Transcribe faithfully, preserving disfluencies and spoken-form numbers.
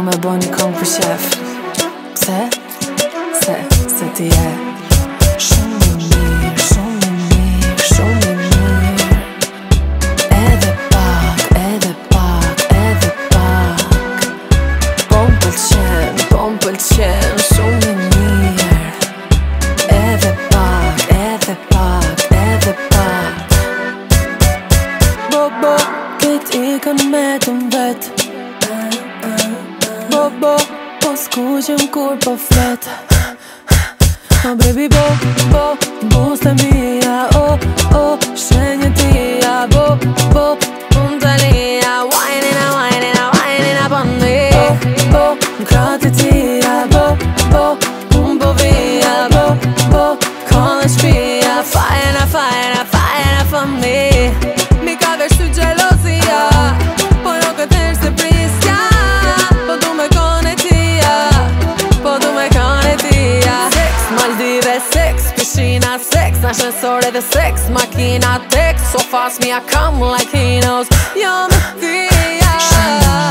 me bo një kong për shef. Pse? Se, se ti je shumë i mirë, shumë i mirë, shumë i mirë. Edhe pak, edhe pak, edhe pak. Po m'pëlqen, po m'pëlqen, shumë i mirë. Edhe pak, edhe pak, edhe pak. Bo, bo, kit i kën me të mvet. Bo, bo, po s'kuqem kur po flet. Oh baby, bo, bo, buste mia. Oh, oh, shenjë tia. Bo, bo, unë të lija. Wajnina, wajnina, wajnina po ndi. Bo, bo, m'krati tia. Bo, bo, unë po vija. Bo, bo, kolle shpia. Fajna, fajna, fajna po ndi. Mi ka veshtu gjelozia, po jo këtë herë se prisja. Po du me kone tia, po du me kone tia. Sex, Maldive, sex, piscina, sex, ascensore dhe sex, makina, text. So fast me I come like he knows. Jo me tia.